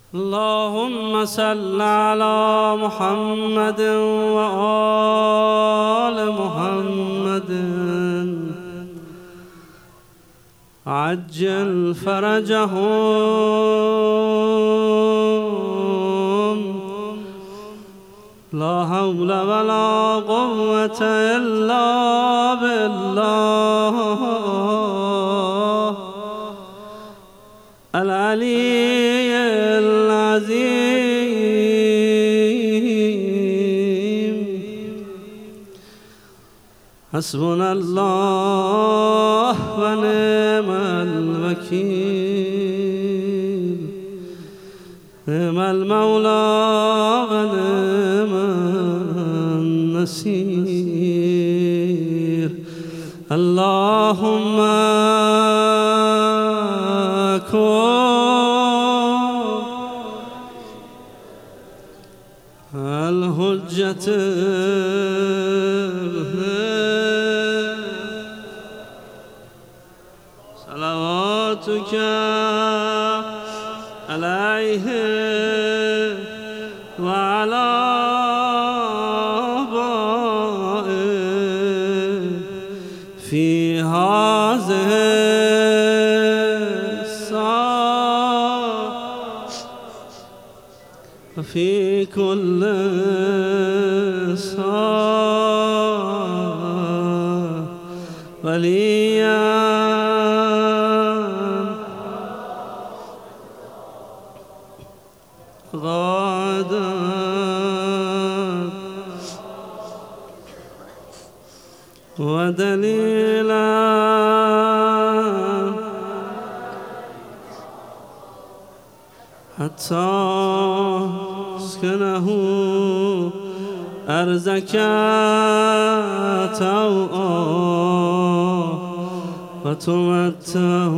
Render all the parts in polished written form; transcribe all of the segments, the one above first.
اللهم صل على محمد وآل محمد عجل فرجهم لا حول ولا قوة إلا بالله العلي العظيم. حسبنا الله ونعم الوكيل، نعم المولى ونعم النصير. اللهم الحجة صلواتك عليه وعلى آبائه في هذه الساعة وفي كل ساعة وليا غادا ودليلا حتى اسكنه أرزك توءا وتمته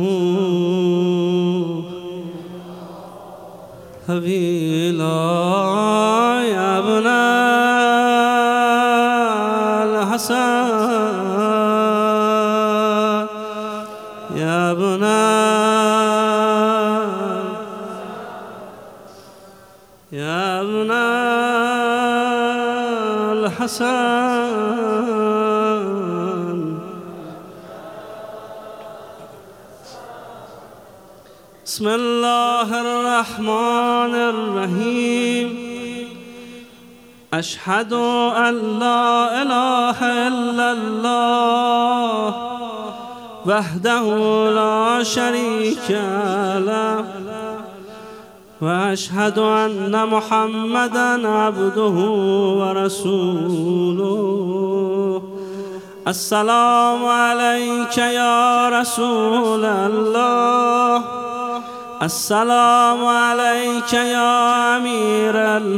هبيلا. يا ابن الحسن يا ابن الحسن بسم الله الرحمن الرحيم. أشهد أن لا إله إلا الله وحده لا شريك له وأشهد أن محمدًا عبده ورسوله. السلام عليك يا رسول الله، السلام عليك يا أمير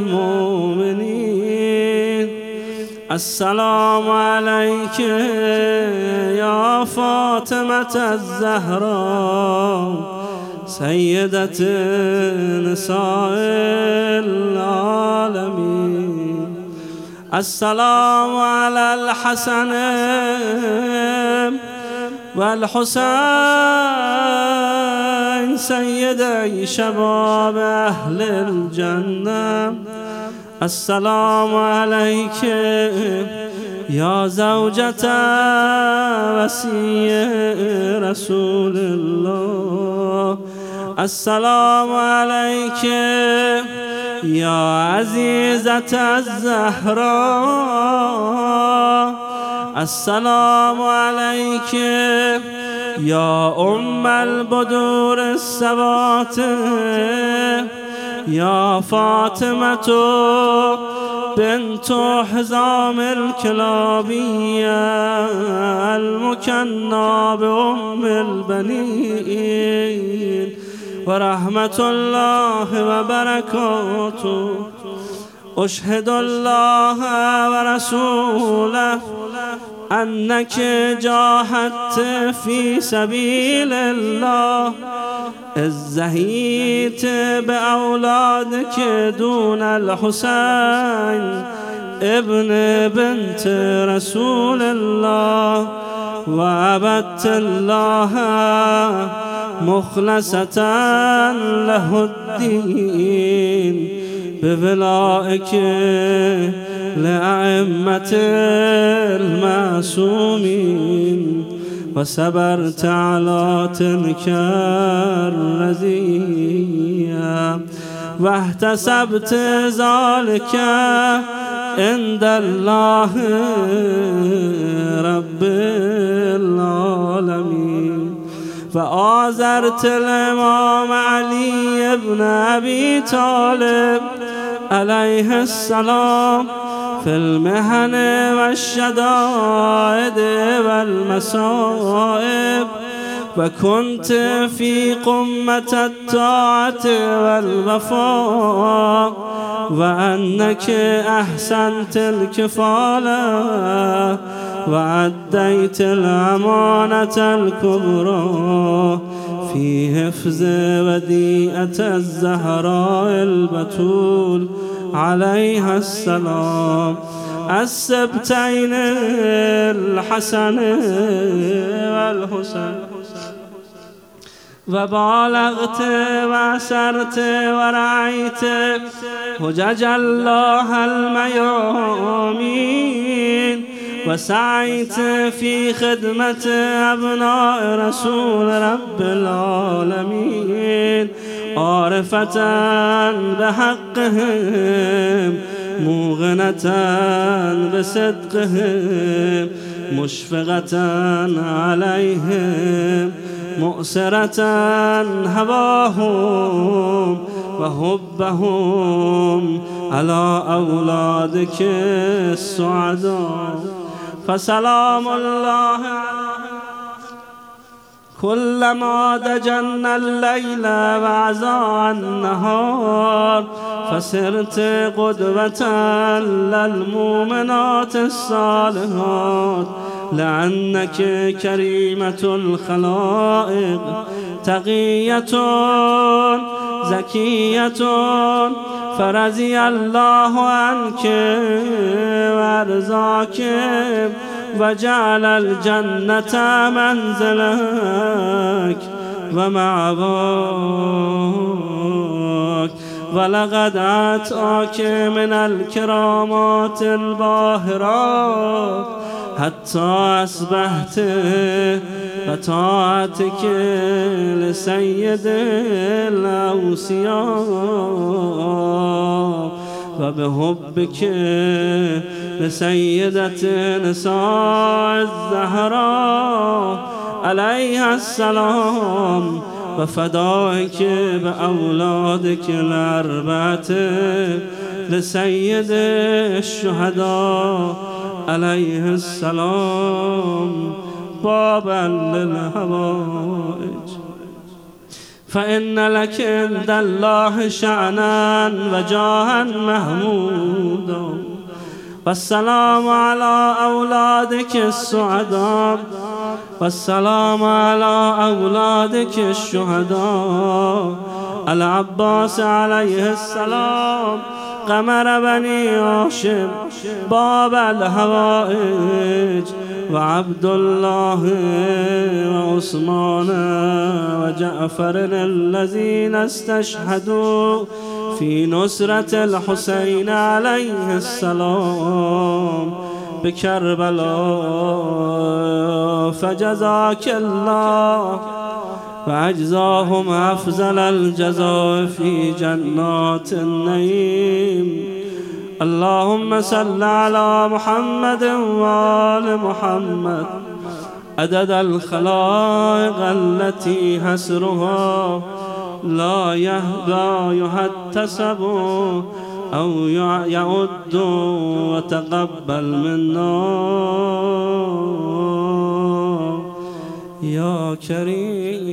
المؤمنين، السلام عليك يا فاطمة الزهراء سيدة نساء العالمين. السلام على الحسن والحسين سيدي شباب أهل الجنة. السلام عليك يا زوجة وصي رسول الله. السلام عليك يا عزيزة الزهراء. السلام عليك يا أم البدور السبات يا فاطمة بنت حزام الكلابية المكنى بأم البنين ورحمة الله وبركاته. أشهد الله ورسوله أنك جاهدت في سبيل الله، ازدهيت بأولادك دون الحسين ابن بنت رسول الله، وعبدت الله مخلصة له الدين بولائك لأئمة المعصومين وصبرت على تلك الرزية واحتسبت ذلك عند الله رب العالمين وآزرت الإمام علي بن أبي طالب عليه السلام في المحن والشدائد والمصائب وكنت في قمة الطاعة والوفاء وأنك أحسنت الكفالة وأديت الأمانة الكبرى في حفظ وديعة الزهراء البتول عليها السلام السبتين الحسن والحسين وبالغت وأسرت ورأيت حجج الله الميامين وسعيت في خدمة أبناء رسول رب العالمين عارفة بحقهم موغنة بصدقهم مشفقة عليهم مؤسرة هواهم وحبهم على أولادك السعداء فسلام الله كلما دجن الليل وعزى النهار فسرت قدوة للمؤمنات الصالحات لأنك كريمة الخلائق تقية زكية فرضي الله عنك وارضاك وجعل الجنة منزلك ومأواك ولقد أعطاك من الكرامات الباهرات حتى أصبحت بطاعتك لسيد الأوصياء وبحبك لسيدة نساء الزهراء عليها السلام وفدائك بأولادك الأربعة لسيد الشهداء عليه السلام بابا للهوائج فإن لك عند الله شأنا وجاها محمودا والسلام على أولادك السعداء والسلام على أولادك الشهداء العباس عليه السلام قمر بني هاشم باب الهوائج وعبد الله وعثمان وجعفر الذين استشهدوا في نصرة الحسين عليه السلام بكربلاء فجزاك الله وأجزاهم أفضل الجزاء في جنات النعيم اللهم صل على محمد وآل محمد عدد الخلائق التي حسرها لا يحتسب أو يعد وتقبل منا يا كريم